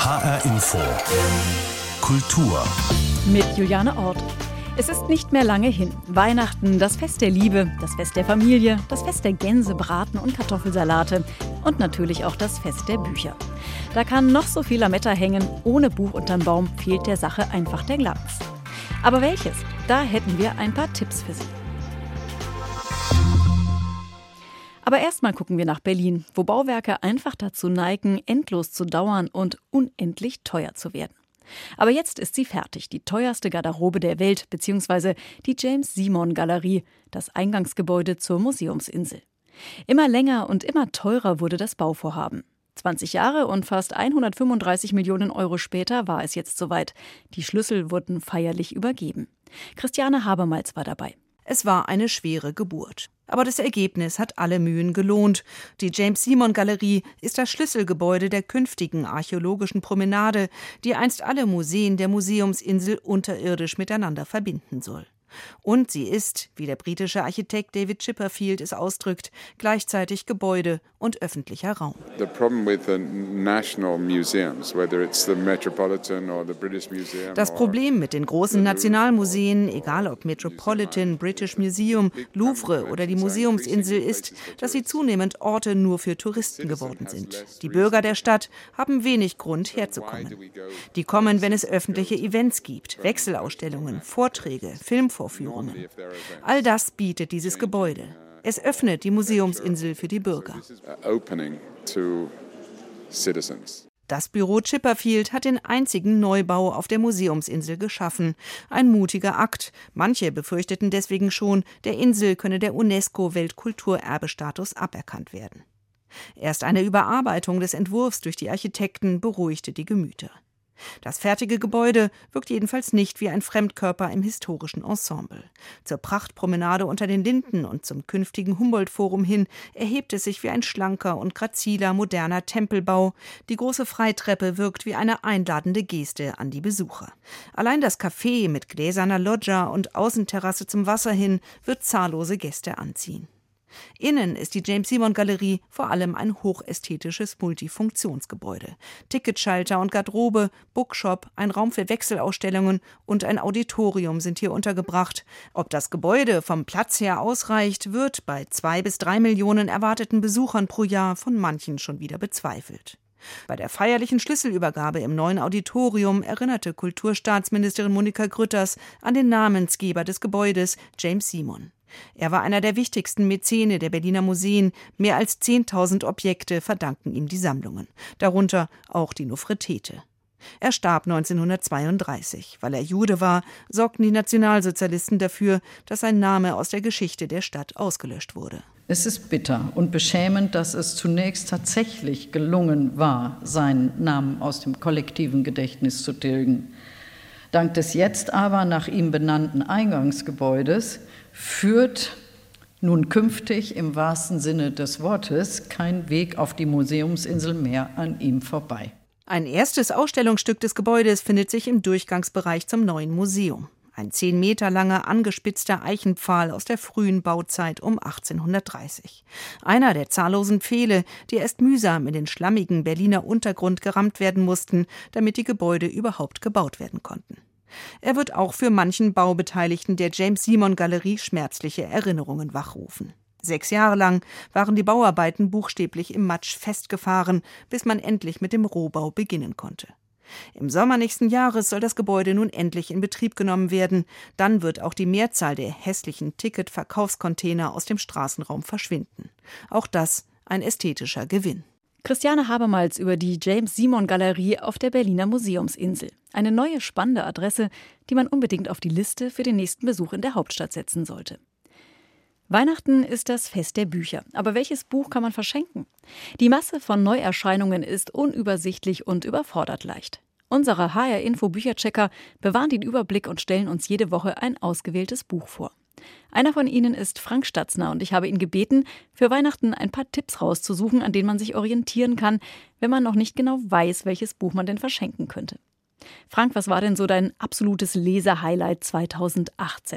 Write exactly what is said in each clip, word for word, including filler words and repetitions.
H R Info Kultur mit Juliane Ort. Es ist nicht mehr lange hin. Weihnachten, das Fest der Liebe, das Fest der Familie, das Fest der Gänse, Braten und Kartoffelsalate und natürlich auch das Fest der Bücher. Da kann noch so viel Lametta hängen, ohne Buch unterm Baum fehlt der Sache einfach der Glanz. Aber welches? Da hätten wir ein paar Tipps für Sie. Aber erstmal gucken wir nach Berlin, wo Bauwerke einfach dazu neigen, endlos zu dauern und unendlich teuer zu werden. Aber jetzt ist sie fertig, die teuerste Garderobe der Welt, beziehungsweise die James-Simon-Galerie, das Eingangsgebäude zur Museumsinsel. Immer länger und immer teurer wurde das Bauvorhaben. zwanzig Jahre und fast hundertfünfunddreißig Millionen Euro später war es jetzt soweit. Die Schlüssel wurden feierlich übergeben. Christiane Habermals war dabei. Es war eine schwere Geburt. Aber das Ergebnis hat alle Mühen gelohnt. Die James-Simon-Galerie ist das Schlüsselgebäude der künftigen archäologischen Promenade, die einst alle Museen der Museumsinsel unterirdisch miteinander verbinden soll. Und sie ist, wie der britische Architekt David Chipperfield es ausdrückt, gleichzeitig Gebäude und öffentlicher Raum. Das Problem mit den großen Nationalmuseen, egal ob Metropolitan, British Museum, Louvre oder die Museumsinsel, ist, dass sie zunehmend Orte nur für Touristen geworden sind. Die Bürger der Stadt haben wenig Grund, herzukommen. Die kommen, wenn es öffentliche Events gibt, Wechselausstellungen, Vorträge, Filmvorführungen. All das bietet dieses Gebäude. Es öffnet die Museumsinsel für die Bürger. Das Büro Chipperfield hat den einzigen Neubau auf der Museumsinsel geschaffen. Ein mutiger Akt. Manche befürchteten deswegen schon, der Insel könne der UNESCO-Weltkulturerbestatus aberkannt werden. Erst eine Überarbeitung des Entwurfs durch die Architekten beruhigte die Gemüter. Das fertige Gebäude wirkt jedenfalls nicht wie ein Fremdkörper im historischen Ensemble. Zur Prachtpromenade unter den Linden und zum künftigen Humboldt-Forum hin erhebt es sich wie ein schlanker und graziler moderner Tempelbau. Die große Freitreppe wirkt wie eine einladende Geste an die Besucher. Allein das Café mit gläserner Loggia und Außenterrasse zum Wasser hin wird zahllose Gäste anziehen. Innen ist die James-Simon-Galerie vor allem ein hochästhetisches Multifunktionsgebäude. Ticketschalter und Garderobe, Bookshop, ein Raum für Wechselausstellungen und ein Auditorium sind hier untergebracht. Ob das Gebäude vom Platz her ausreicht, wird bei zwei bis drei Millionen erwarteten Besuchern pro Jahr von manchen schon wieder bezweifelt. Bei der feierlichen Schlüsselübergabe im neuen Auditorium erinnerte Kulturstaatsministerin Monika Grütters an den Namensgeber des Gebäudes, James Simon. Er war einer der wichtigsten Mäzene der Berliner Museen. Mehr als zehntausend Objekte verdanken ihm die Sammlungen, darunter auch die Nofretete. Er starb neunzehnhundertzweiunddreißig. Weil er Jude war, sorgten die Nationalsozialisten dafür, dass sein Name aus der Geschichte der Stadt ausgelöscht wurde. Es ist bitter und beschämend, dass es zunächst tatsächlich gelungen war, seinen Namen aus dem kollektiven Gedächtnis zu tilgen. Dank des jetzt aber nach ihm benannten Eingangsgebäudes führt nun künftig im wahrsten Sinne des Wortes kein Weg auf die Museumsinsel mehr an ihm vorbei. Ein erstes Ausstellungsstück des Gebäudes findet sich im Durchgangsbereich zum neuen Museum. Ein zehn Meter langer, angespitzter Eichenpfahl aus der frühen Bauzeit um achtzehnhundertdreißig. Einer der zahllosen Pfähle, die erst mühsam in den schlammigen Berliner Untergrund gerammt werden mussten, damit die Gebäude überhaupt gebaut werden konnten. Er wird auch für manchen Baubeteiligten der James-Simon-Galerie schmerzliche Erinnerungen wachrufen. Sechs Jahre lang waren die Bauarbeiten buchstäblich im Matsch festgefahren, bis man endlich mit dem Rohbau beginnen konnte. Im Sommer nächsten Jahres soll das Gebäude nun endlich in Betrieb genommen werden. Dann wird auch die Mehrzahl der hässlichen Ticket-Verkaufscontainer aus dem Straßenraum verschwinden. Auch das ein ästhetischer Gewinn. Christiane Habermals über die James-Simon-Galerie auf der Berliner Museumsinsel. Eine neue spannende Adresse, die man unbedingt auf die Liste für den nächsten Besuch in der Hauptstadt setzen sollte. Weihnachten ist das Fest der Bücher. Aber welches Buch kann man verschenken? Die Masse von Neuerscheinungen ist unübersichtlich und überfordert leicht. Unsere H R-Info-Bücherchecker bewahren den Überblick und stellen uns jede Woche ein ausgewähltes Buch vor. Einer von ihnen ist Frank Statzner und ich habe ihn gebeten, für Weihnachten ein paar Tipps rauszusuchen, an denen man sich orientieren kann, wenn man noch nicht genau weiß, welches Buch man denn verschenken könnte. Frank, was war denn so dein absolutes Leser-Highlight zweitausendachtzehn?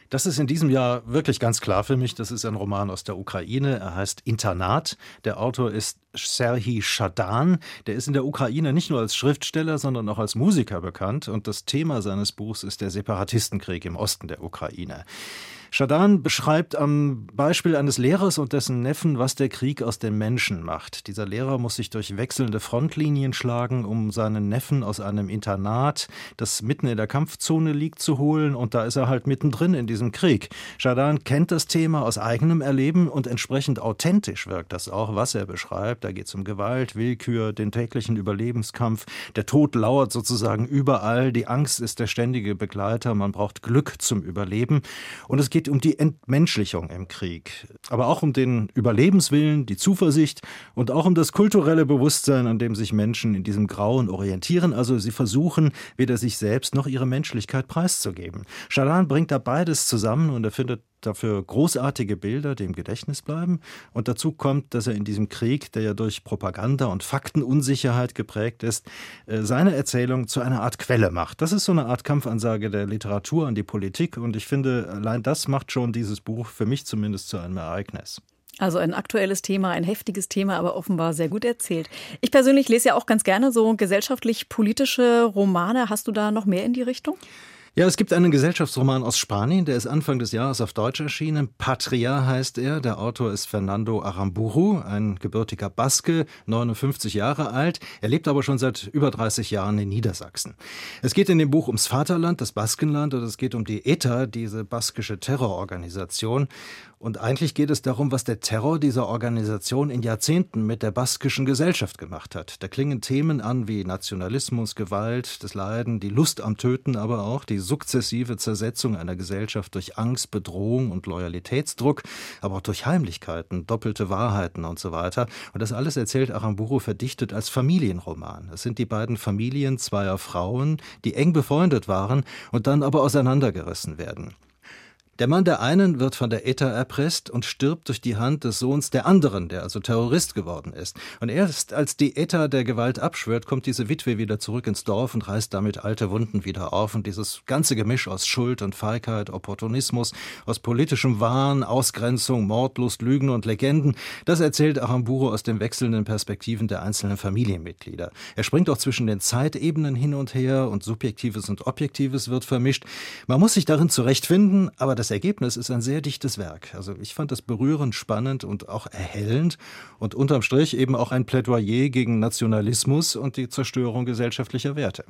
Das ist in diesem Jahr wirklich ganz klar für mich. Das ist ein Roman aus der Ukraine. Er heißt Internat. Der Autor ist Serhij Schadan. Der ist in der Ukraine nicht nur als Schriftsteller, sondern auch als Musiker bekannt. Und das Thema seines Buchs ist der Separatistenkrieg im Osten der Ukraine. Schadan beschreibt am Beispiel eines Lehrers und dessen Neffen, was der Krieg aus den Menschen macht. Dieser Lehrer muss sich durch wechselnde Frontlinien schlagen, um seinen Neffen aus einem Internat, das mitten in der Kampfzone liegt, zu holen. Und da ist er halt mittendrin in diesem Krieg. Schadan kennt das Thema aus eigenem Erleben und entsprechend authentisch wirkt das auch, was er beschreibt. Da geht es um Gewalt, Willkür, den täglichen Überlebenskampf. Der Tod lauert sozusagen überall. Die Angst ist der ständige Begleiter. Man braucht Glück zum Überleben. Und es geht um die Entmenschlichung im Krieg, aber auch um den Überlebenswillen, die Zuversicht und auch um das kulturelle Bewusstsein, an dem sich Menschen in diesem Grauen orientieren. Also sie versuchen, weder sich selbst noch ihre Menschlichkeit preiszugeben. Schadan bringt da beides zusammen und er findet dafür großartige Bilder, die im Gedächtnis bleiben. Und dazu kommt, dass er in diesem Krieg, der ja durch Propaganda und Faktenunsicherheit geprägt ist, seine Erzählung zu einer Art Quelle macht. Das ist so eine Art Kampfansage der Literatur an die Politik. Und ich finde, allein das macht schon dieses Buch für mich zumindest zu einem Ereignis. Also ein aktuelles Thema, ein heftiges Thema, aber offenbar sehr gut erzählt. Ich persönlich lese ja auch ganz gerne so gesellschaftlich-politische Romane. Hast du da noch mehr in die Richtung? Ja, es gibt einen Gesellschaftsroman aus Spanien, der ist Anfang des Jahres auf Deutsch erschienen. Patria heißt er. Der Autor ist Fernando Aramburu, ein gebürtiger Baske, neunundfünfzig Jahre alt. Er lebt aber schon seit über dreißig Jahren in Niedersachsen. Es geht in dem Buch ums Vaterland, das Baskenland, und es geht um die ETA, diese baskische Terrororganisation. Und eigentlich geht es darum, was der Terror dieser Organisation in Jahrzehnten mit der baskischen Gesellschaft gemacht hat. Da klingen Themen an wie Nationalismus, Gewalt, das Leiden, die Lust am Töten, aber auch die sukzessive Zersetzung einer Gesellschaft durch Angst, Bedrohung und Loyalitätsdruck, aber auch durch Heimlichkeiten, doppelte Wahrheiten und so weiter. Und das alles erzählt Aramburu verdichtet als Familienroman. Es sind die beiden Familien zweier Frauen, die eng befreundet waren und dann aber auseinandergerissen werden. Der Mann der einen wird von der ETA erpresst und stirbt durch die Hand des Sohns der anderen, der also Terrorist geworden ist. Und erst als die ETA der Gewalt abschwört, kommt diese Witwe wieder zurück ins Dorf und reißt damit alte Wunden wieder auf. Und dieses ganze Gemisch aus Schuld und Feigheit, Opportunismus, aus politischem Wahn, Ausgrenzung, Mordlust, Lügen und Legenden, das erzählt Aramburu aus den wechselnden Perspektiven der einzelnen Familienmitglieder. Er springt auch zwischen den Zeitebenen hin und her und Subjektives und Objektives wird vermischt. Man muss sich darin zurechtfinden, aber das Das Ergebnis ist ein sehr dichtes Werk. Also ich fand das berührend, spannend und auch erhellend und unterm Strich eben auch ein Plädoyer gegen Nationalismus und die Zerstörung gesellschaftlicher Werte.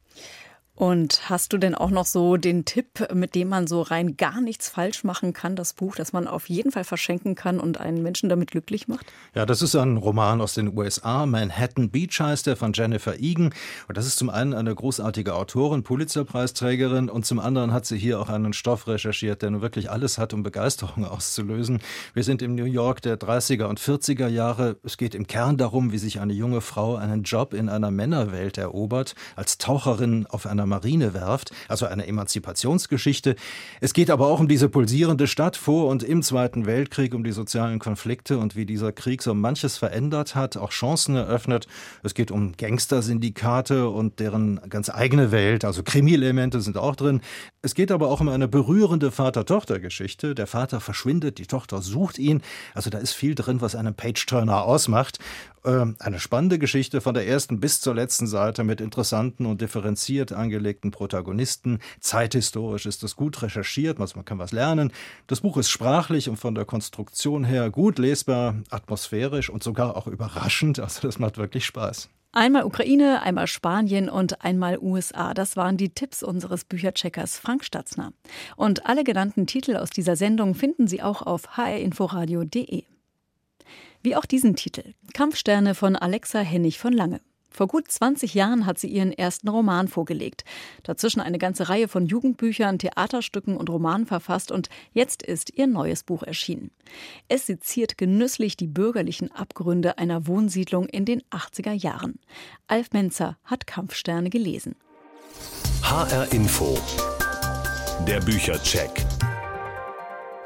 Und hast du denn auch noch so den Tipp, mit dem man so rein gar nichts falsch machen kann, das Buch, das man auf jeden Fall verschenken kann und einen Menschen damit glücklich macht? Ja, das ist ein Roman aus den U S A, Manhattan Beach heißt der, von Jennifer Egan. Und das ist zum einen eine großartige Autorin, Pulitzer-Preisträgerin, und zum anderen hat sie hier auch einen Stoff recherchiert, der nun wirklich alles hat, um Begeisterung auszulösen. Wir sind im New York der dreißiger und vierziger Jahre. Es geht im Kern darum, wie sich eine junge Frau einen Job in einer Männerwelt erobert, als Taucherin auf einer Marinewerft, also eine Emanzipationsgeschichte. Es geht aber auch um diese pulsierende Stadt vor und im Zweiten Weltkrieg, um die sozialen Konflikte und wie dieser Krieg so manches verändert hat, auch Chancen eröffnet. Es geht um Gangstersyndikate und deren ganz eigene Welt, also Krimi-Elemente sind auch drin. Es geht aber auch um eine berührende Vater-Tochter-Geschichte. Der Vater verschwindet, die Tochter sucht ihn. Also da ist viel drin, was einen Page-Turner ausmacht. Eine spannende Geschichte von der ersten bis zur letzten Seite mit interessanten und differenziert angelegten Protagonisten. Zeithistorisch ist es gut recherchiert, man kann was lernen. Das Buch ist sprachlich und von der Konstruktion her gut lesbar, atmosphärisch und sogar auch überraschend. Also das macht wirklich Spaß. Einmal Ukraine, einmal Spanien und einmal U S A. Das waren die Tipps unseres Büchercheckers Frank Statzner. Und alle genannten Titel aus dieser Sendung finden Sie auch auf h r inforadio punkt d e. Wie auch diesen Titel, Kampfsterne von Alexa Hennig von Lange. Vor gut zwanzig Jahren hat sie ihren ersten Roman vorgelegt. Dazwischen eine ganze Reihe von Jugendbüchern, Theaterstücken und Romanen verfasst und jetzt ist ihr neues Buch erschienen. Es seziert genüsslich die bürgerlichen Abgründe einer Wohnsiedlung in den achtziger Jahren. Alf Menzer hat Kampfsterne gelesen. H R Info. Der Büchercheck.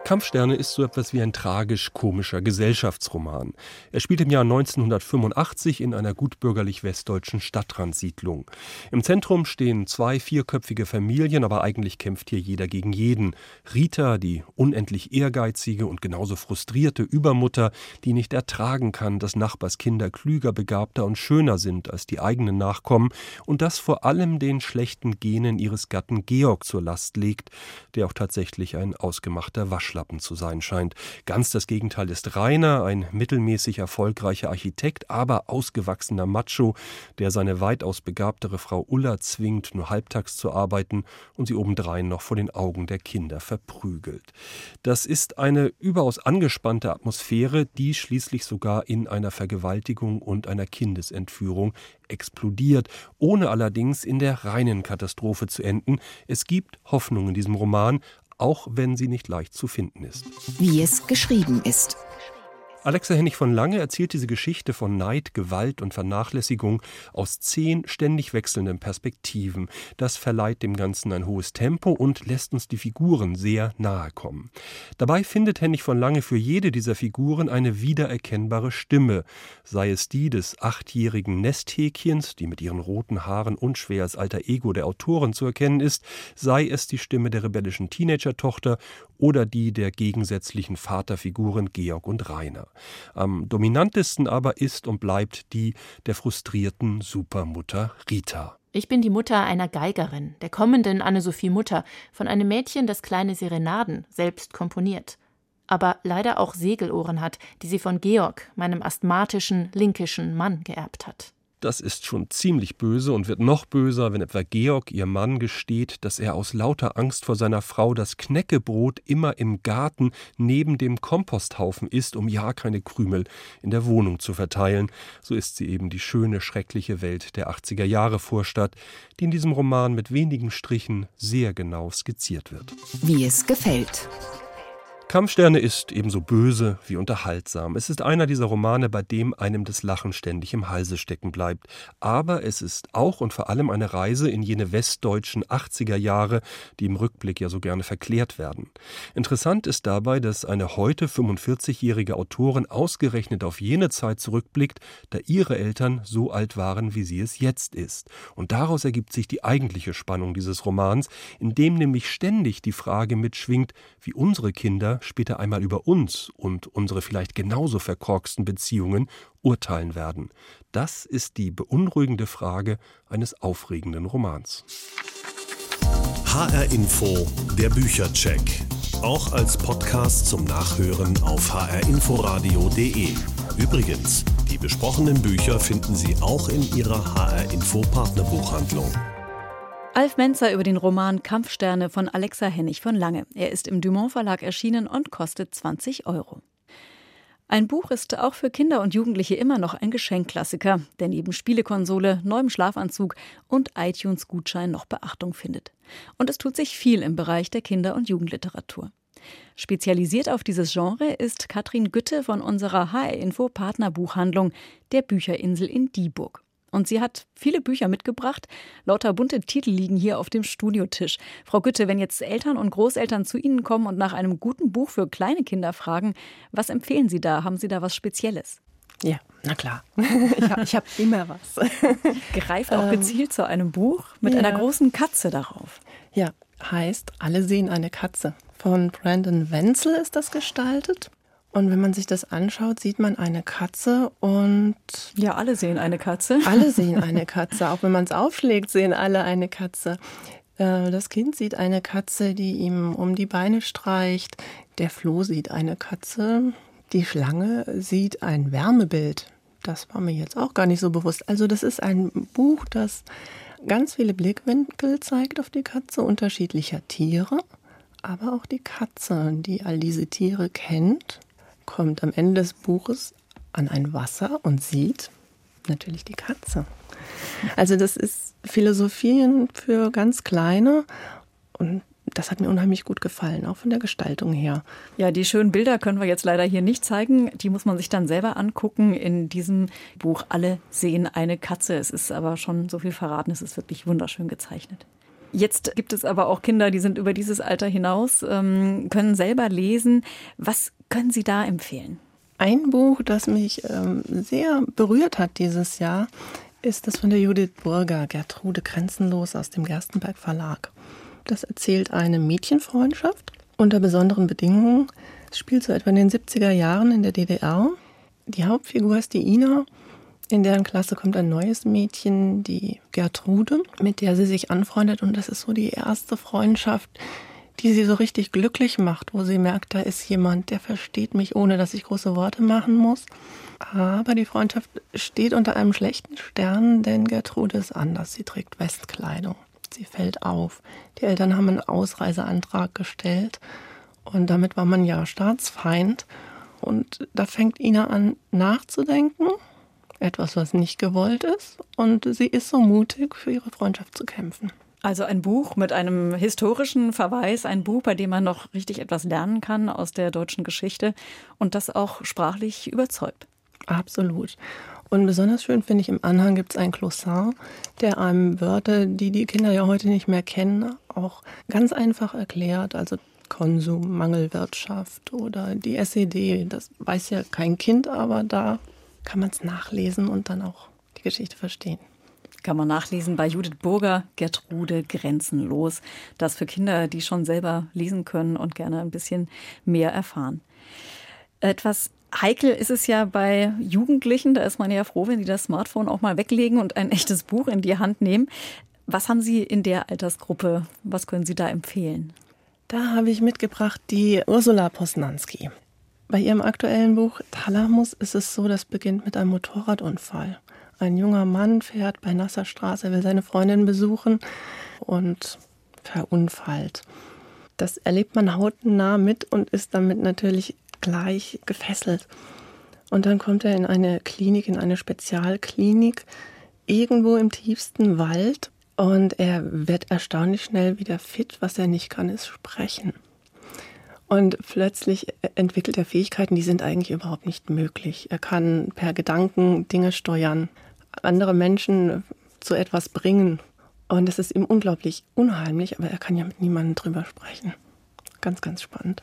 Kampfsterne ist so etwas wie ein tragisch-komischer Gesellschaftsroman. Er spielt im Jahr neunzehnhundertfünfundachtzig in einer gutbürgerlich-westdeutschen Stadtrandsiedlung. Im Zentrum stehen zwei vierköpfige Familien, aber eigentlich kämpft hier jeder gegen jeden. Rita, die unendlich ehrgeizige und genauso frustrierte Übermutter, die nicht ertragen kann, dass Nachbarskinder klüger, begabter und schöner sind als die eigenen Nachkommen und das vor allem den schlechten Genen ihres Gatten Georg zur Last legt, der auch tatsächlich ein ausgemachter Waschlappen zu sein scheint. Ganz das Gegenteil ist Rainer, ein mittelmäßig erfolgreicher Architekt, aber ausgewachsener Macho, der seine weitaus begabtere Frau Ulla zwingt, nur halbtags zu arbeiten und sie obendrein noch vor den Augen der Kinder verprügelt. Das ist eine überaus angespannte Atmosphäre, die schließlich sogar in einer Vergewaltigung und einer Kindesentführung explodiert, ohne allerdings in der reinen Katastrophe zu enden. Es gibt Hoffnung in diesem Roman, auch wenn sie nicht leicht zu finden ist. Wie es geschrieben ist. Alexa Hennig von Lange erzählt diese Geschichte von Neid, Gewalt und Vernachlässigung aus zehn ständig wechselnden Perspektiven. Das verleiht dem Ganzen ein hohes Tempo und lässt uns die Figuren sehr nahe kommen. Dabei findet Hennig von Lange für jede dieser Figuren eine wiedererkennbare Stimme, sei es die des achtjährigen Nesthäkchens, die mit ihren roten Haaren unschwer als alter Ego der Autorin zu erkennen ist, sei es die Stimme der rebellischen Teenager-Tochter oder die der gegensätzlichen Vaterfiguren Georg und Rainer. Am dominantesten aber ist und bleibt die der frustrierten Supermutter Rita. Ich bin die Mutter einer Geigerin, der kommenden Anne-Sophie Mutter, von einem Mädchen, das kleine Serenaden selbst komponiert. Aber leider auch Segelohren hat, die sie von Georg, meinem asthmatischen, linkischen Mann, geerbt hat. Das ist schon ziemlich böse und wird noch böser, wenn etwa Georg, ihr Mann, gesteht, dass er aus lauter Angst vor seiner Frau das Knäckebrot immer im Garten neben dem Komposthaufen isst, um ja keine Krümel in der Wohnung zu verteilen. So ist sie eben die schöne, schreckliche Welt der achtziger Jahre Vorstadt, die in diesem Roman mit wenigen Strichen sehr genau skizziert wird. Wie es gefällt. Kampfsterne ist ebenso böse wie unterhaltsam. Es ist einer dieser Romane, bei dem einem das Lachen ständig im Halse stecken bleibt. Aber es ist auch und vor allem eine Reise in jene westdeutschen achtziger Jahre, die im Rückblick ja so gerne verklärt werden. Interessant ist dabei, dass eine heute fünfundvierzigjährige Autorin ausgerechnet auf jene Zeit zurückblickt, da ihre Eltern so alt waren, wie sie es jetzt ist. Und daraus ergibt sich die eigentliche Spannung dieses Romans, in dem nämlich ständig die Frage mitschwingt, wie unsere Kinder später einmal über uns und unsere vielleicht genauso verkorksten Beziehungen urteilen werden. Das ist die beunruhigende Frage eines aufregenden Romans. H R Info, der Büchercheck. Auch als Podcast zum Nachhören auf h r inforadio punkt d e. Übrigens, die besprochenen Bücher finden Sie auch in Ihrer H R Info Partnerbuchhandlung. Alf Menzer über den Roman Kampfsterne von Alexa Hennig von Lange. Er ist im Dumont Verlag erschienen und kostet zwanzig Euro. Ein Buch ist auch für Kinder und Jugendliche immer noch ein Geschenkklassiker, der neben Spielekonsole, neuem Schlafanzug und iTunes-Gutschein noch Beachtung findet. Und es tut sich viel im Bereich der Kinder- und Jugendliteratur. Spezialisiert auf dieses Genre ist Katrin Gütte von unserer H R-Info Partnerbuchhandlung, der Bücherinsel in Dieburg. Und sie hat viele Bücher mitgebracht. Lauter bunte Titel liegen hier auf dem Studiotisch. Frau Gütte, wenn jetzt Eltern und Großeltern zu Ihnen kommen und nach einem guten Buch für kleine Kinder fragen, was empfehlen Sie da? Haben Sie da was Spezielles? Ja, na klar. Ich habe hab immer was. Greift auch gezielt zu einem Buch mit ja. einer großen Katze darauf. Ja, heißt Alle sehen eine Katze. Von Brandon Wenzel ist das gestaltet. Und wenn man sich das anschaut, sieht man eine Katze und... Ja, alle sehen eine Katze. Alle sehen eine Katze. Auch wenn man es aufschlägt, sehen alle eine Katze. Das Kind sieht eine Katze, die ihm um die Beine streicht. Der Floh sieht eine Katze. Die Schlange sieht ein Wärmebild. Das war mir jetzt auch gar nicht so bewusst. Also das ist ein Buch, das ganz viele Blickwinkel zeigt auf die Katze unterschiedlicher Tiere. Aber auch die Katze, die all diese Tiere kennt, kommt am Ende des Buches an ein Wasser und sieht natürlich die Katze. Also das ist Philosophien für ganz Kleine und das hat mir unheimlich gut gefallen, auch von der Gestaltung her. Ja, die schönen Bilder können wir jetzt leider hier nicht zeigen. Die muss man sich dann selber angucken in diesem Buch Alle sehen eine Katze. Es ist aber schon so viel verraten, es ist wirklich wunderschön gezeichnet. Jetzt gibt es aber auch Kinder, die sind über dieses Alter hinaus, ähm, können selber lesen. Was können Sie da empfehlen? Ein Buch, das mich ähm, sehr berührt hat dieses Jahr, ist das von der Judith Burger, Gertrude Grenzenlos aus dem Gerstenberg Verlag. Das erzählt eine Mädchenfreundschaft unter besonderen Bedingungen. Es spielt so etwa in den siebziger Jahren in der D D R. Die Hauptfigur ist die Ina. In deren Klasse kommt ein neues Mädchen, die Gertrude, mit der sie sich anfreundet. Und das ist so die erste Freundschaft, die sie so richtig glücklich macht, wo sie merkt, da ist jemand, der versteht mich, ohne dass ich große Worte machen muss. Aber die Freundschaft steht unter einem schlechten Stern, denn Gertrude ist anders. Sie trägt Westkleidung. Sie fällt auf. Die Eltern haben einen Ausreiseantrag gestellt und damit war man ja Staatsfeind. Und da fängt Ina an nachzudenken. Etwas, was nicht gewollt ist. Und sie ist so mutig, für ihre Freundschaft zu kämpfen. Also ein Buch mit einem historischen Verweis, ein Buch, bei dem man noch richtig etwas lernen kann aus der deutschen Geschichte und das auch sprachlich überzeugt. Absolut. Und besonders schön finde ich, im Anhang gibt es einen Glossar, der einem Wörter, die die Kinder ja heute nicht mehr kennen, auch ganz einfach erklärt. Also Konsum, Mangelwirtschaft oder die S E D, das weiß ja kein Kind, aber da kann man es nachlesen und dann auch die Geschichte verstehen. Kann man nachlesen bei Judith Burger, Gertrude Grenzenlos. Das für Kinder, die schon selber lesen können und gerne ein bisschen mehr erfahren. Etwas heikel ist es ja bei Jugendlichen. Da ist man ja froh, wenn die das Smartphone auch mal weglegen und ein echtes Buch in die Hand nehmen. Was haben Sie in der Altersgruppe? Was können Sie da empfehlen? Da habe ich mitgebracht die Ursula Posnanski. Bei ihrem aktuellen Buch Thalamus ist es so, das beginnt mit einem Motorradunfall. Ein junger Mann fährt bei nasser Straße, will seine Freundin besuchen und verunfallt. Das erlebt man hautnah mit und ist damit natürlich gleich gefesselt. Und dann kommt er in eine Klinik, in eine Spezialklinik, irgendwo im tiefsten Wald. Und er wird erstaunlich schnell wieder fit. Was er nicht kann, ist sprechen. Und plötzlich entwickelt er Fähigkeiten, die sind eigentlich überhaupt nicht möglich. Er kann per Gedanken Dinge steuern, andere Menschen zu etwas bringen. Und es ist ihm unglaublich unheimlich, aber er kann ja mit niemandem drüber sprechen. Ganz, ganz spannend.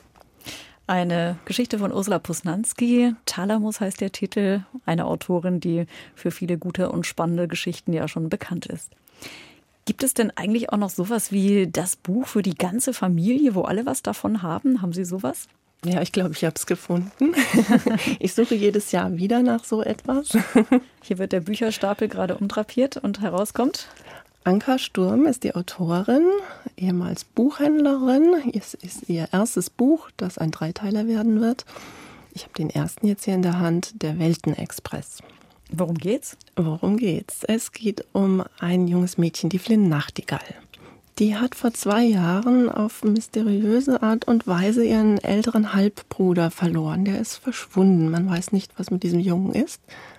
Eine Geschichte von Ursula Posnanski. Thalamus heißt der Titel. Eine Autorin, die für viele gute und spannende Geschichten ja schon bekannt ist. Gibt es denn eigentlich auch noch sowas wie das Buch für die ganze Familie, wo alle was davon haben? Haben Sie sowas? Ja, ich glaube, ich habe es gefunden. Ich suche jedes Jahr wieder nach so etwas. Hier wird der Bücherstapel gerade umdrapiert und herauskommt. Anka Sturm ist die Autorin, ehemals Buchhändlerin. Es ist ihr erstes Buch, das ein Dreiteiler werden wird. Ich habe den ersten jetzt hier in der Hand, der Weltenexpress. Worum geht's? Worum geht's? Es geht um ein junges Mädchen, die Flynn Nachtigall. Die hat vor zwei Jahren auf mysteriöse Art und Weise ihren älteren Halbbruder verloren. Der ist verschwunden. Man weiß nicht, was mit diesem Jungen ist.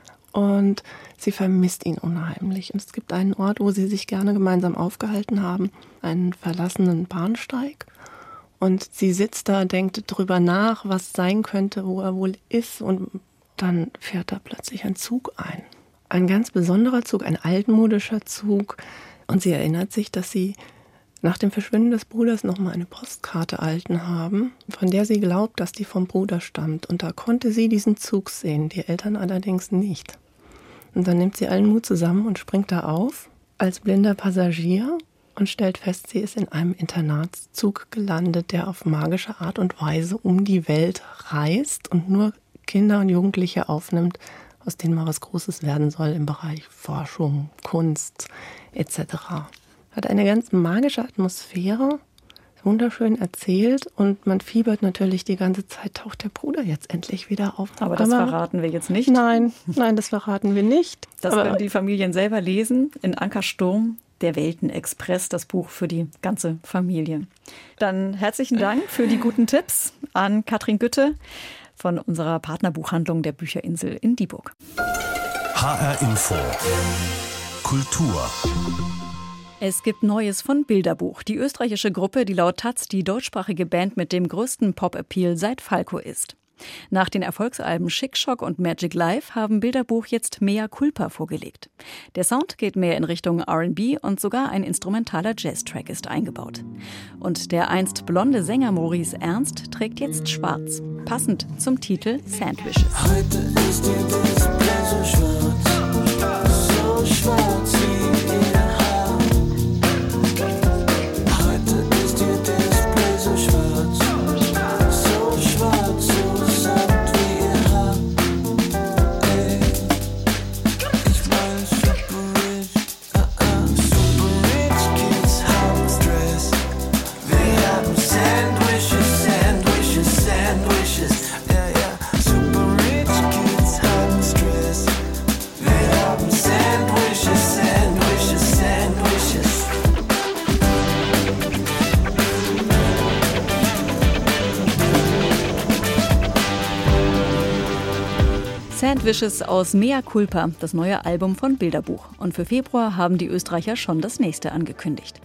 Und sie vermisst ihn unheimlich. Und es gibt einen Ort, wo sie sich gerne gemeinsam aufgehalten haben, einen verlassenen Bahnsteig. Und sie sitzt da, denkt drüber nach, was sein könnte, wo er wohl ist. Und dann fährt da plötzlich ein Zug ein. Ein ganz besonderer Zug, ein altmodischer Zug. Und sie erinnert sich, dass sie nach dem Verschwinden des Bruders noch mal eine Postkarte erhalten haben, von der sie glaubt, dass die vom Bruder stammt. Und da konnte sie diesen Zug sehen, die Eltern allerdings nicht. Und dann nimmt sie allen Mut zusammen und springt da auf als blinder Passagier und stellt fest, sie ist in einem Internatszug gelandet, der auf magische Art und Weise um die Welt reist und nur Kinder und Jugendliche aufnimmt, aus denen mal was Großes werden soll im Bereich Forschung, Kunst et cetera. Hat eine ganz magische Atmosphäre, wunderschön erzählt und man fiebert natürlich die ganze Zeit, taucht der Bruder jetzt endlich wieder auf. Aber das Aber verraten wir jetzt nicht. Nein, nein, das verraten wir nicht. Das Aber können die Familien selber lesen in Anka Sturm, der Weltenexpress, das Buch für die ganze Familie. Dann herzlichen Dank für die guten Tipps an Katrin Gütte von unserer Partnerbuchhandlung der Bücherinsel in Dieburg. H R Info Kultur. Es gibt Neues von Bilderbuch. Die österreichische Gruppe, die laut Taz die deutschsprachige Band mit dem größten Pop-Appeal seit Falco ist. Nach den Erfolgsalben Chic Shock und Magic Life haben Bilderbuch jetzt Mea Culpa vorgelegt. Der Sound geht mehr in Richtung R and B und sogar ein instrumentaler Jazz-Track ist eingebaut. Und der einst blonde Sänger Maurice Ernst trägt jetzt schwarz, passend zum Titel Sandwiches. Heute ist dir Display so schwarz, so schwarz wie ihr Haar. Heute ist dir Display so schwarz, so schwarz, so satt wie ihr Haar. Ey, ich mein super rich, ah ah, super rich kids haben Stress. Wir haben Sandwiches, Sandwiches, Sandwiches. Ja, ja, super rich kids haben Stress. Wir haben Sandwiches, Sandwiches, Sandwiches. Sandwiches aus Mea Culpa, das neue Album von Bilderbuch. Und für Februar haben die Österreicher schon das nächste angekündigt.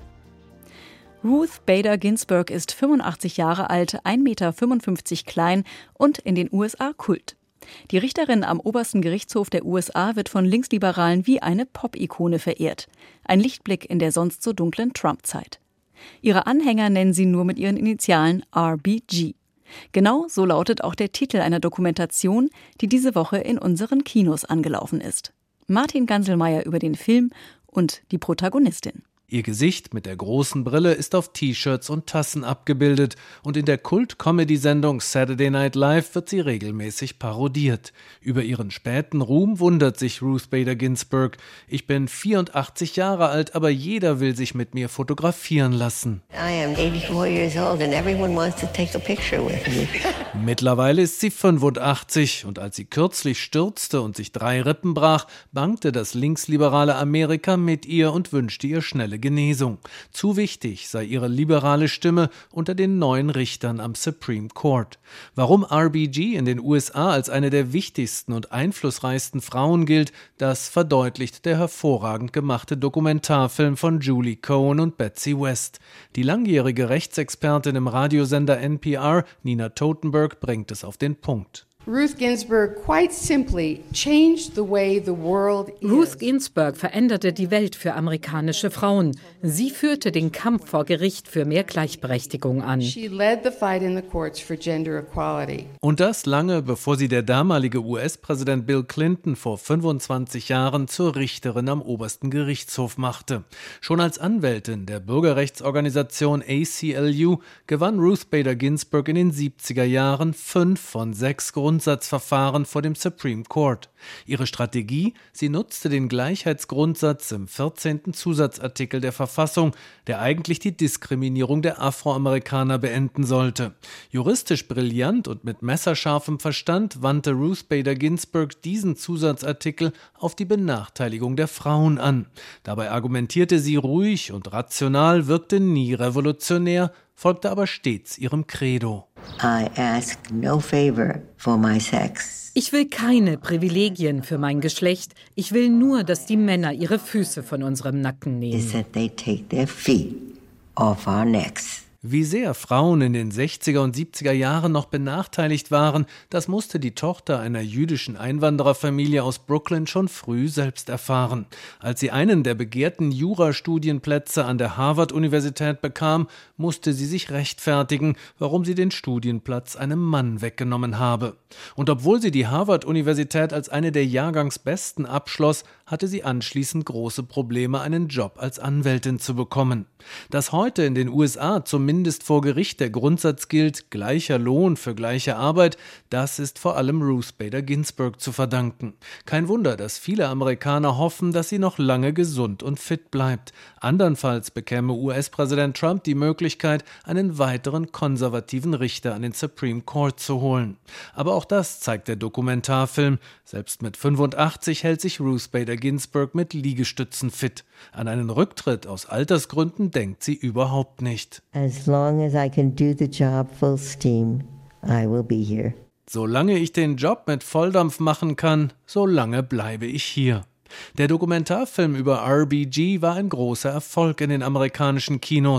Ruth Bader Ginsburg ist fünfundachtzig Jahre alt, ein Meter fünfundfünfzig klein und in den U S A Kult. Die Richterin am obersten Gerichtshof der U S A wird von Linksliberalen wie eine Pop-Ikone verehrt. Ein Lichtblick in der sonst so dunklen Trump-Zeit. Ihre Anhänger nennen sie nur mit ihren Initialen R B G. Genau so lautet auch der Titel einer Dokumentation, die diese Woche in unseren Kinos angelaufen ist. Martin Ganselmeier über den Film und die Protagonistin. Ihr Gesicht mit der großen Brille ist auf T-Shirts und Tassen abgebildet und in der Kult-Comedy-Sendung Saturday Night Live wird sie regelmäßig parodiert. Über ihren späten Ruhm wundert sich Ruth Bader Ginsburg. Ich bin vierundachtzig Jahre alt, aber jeder will sich mit mir fotografieren lassen. I am eighty-four years old and everyone wants to take a picture with me. Mittlerweile ist sie fünfundachtzig und als sie kürzlich stürzte und sich drei Rippen brach, bangte das linksliberale Amerika mit ihr und wünschte ihr schnelle Genesung. Zu wichtig sei ihre liberale Stimme unter den neuen Richtern am Supreme Court. Warum R B G in den U S A als eine der wichtigsten und einflussreichsten Frauen gilt, das verdeutlicht der hervorragend gemachte Dokumentarfilm von Julie Cohen und Betsy West. Die langjährige Rechtsexpertin im Radiosender N P R, Nina Totenberg, bringt es auf den Punkt. Ruth Ginsburg quite simply changed the way the world is. Ruth Ginsburg veränderte die Welt für amerikanische Frauen. Sie führte den Kampf vor Gericht für mehr Gleichberechtigung an. She led the fight in the courts for gender equality. Und das lange bevor sie der damalige U S-Präsident Bill Clinton vor fünfundzwanzig Jahren zur Richterin am obersten Gerichtshof machte. Schon als Anwältin der Bürgerrechtsorganisation A C L U gewann Ruth Bader Ginsburg in den siebziger Jahren fünf von sechs Grundsatzverfahren vor dem Supreme Court. Ihre Strategie? Sie nutzte den Gleichheitsgrundsatz im vierzehnten Zusatzartikel der Verfassung, der eigentlich die Diskriminierung der Afroamerikaner beenden sollte. Juristisch brillant und mit messerscharfem Verstand wandte Ruth Bader Ginsburg diesen Zusatzartikel auf die Benachteiligung der Frauen an. Dabei argumentierte sie ruhig und rational, wirkte nie revolutionär, folgte aber stets ihrem Credo. I ask no favor for my sex. Ich will keine Privilegien für mein Geschlecht. Ich will nur, dass die Männer ihre Füße von unserem Nacken nehmen. Is that they take their feet off our necks. Wie sehr Frauen in den sechziger und siebziger Jahren noch benachteiligt waren, das musste die Tochter einer jüdischen Einwandererfamilie aus Brooklyn schon früh selbst erfahren. Als sie einen der begehrten Jurastudienplätze an der Harvard-Universität bekam, musste sie sich rechtfertigen, warum sie den Studienplatz einem Mann weggenommen habe. Und obwohl sie die Harvard-Universität als eine der Jahrgangsbesten abschloss, hatte sie anschließend große Probleme, einen Job als Anwältin zu bekommen. Dass heute in den U S A zumindest vor Gericht der Grundsatz gilt, gleicher Lohn für gleiche Arbeit, das ist vor allem Ruth Bader Ginsburg zu verdanken. Kein Wunder, dass viele Amerikaner hoffen, dass sie noch lange gesund und fit bleibt. Andernfalls bekäme U S-Präsident Trump die Möglichkeit, einen weiteren konservativen Richter an den Supreme Court zu holen. Aber auch das zeigt der Dokumentarfilm. Selbst mit fünfundachtzig hält sich Ruth Bader Ginsburg mit Liegestützen fit. An einen Rücktritt aus Altersgründen denkt sie überhaupt nicht. As long as I can do the job full steam, I will be here. Solange ich den Job mit Volldampf machen kann, solange bleibe ich hier. Der Dokumentarfilm über R B G war ein großer Erfolg in den amerikanischen Kinos.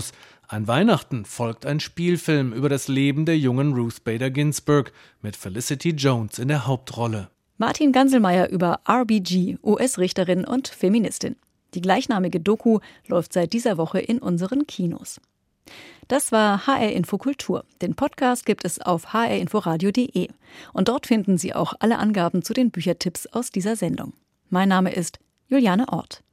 An Weihnachten folgt ein Spielfilm über das Leben der jungen Ruth Bader Ginsburg mit Felicity Jones in der Hauptrolle. Martin Ganselmeier über R B G, U S-Richterin und Feministin. Die gleichnamige Doku läuft seit dieser Woche in unseren Kinos. Das war H R Info Kultur. Den Podcast gibt es auf h r inforadio punkt d e. Und dort finden Sie auch alle Angaben zu den Büchertipps aus dieser Sendung. Mein Name ist Juliane Ort.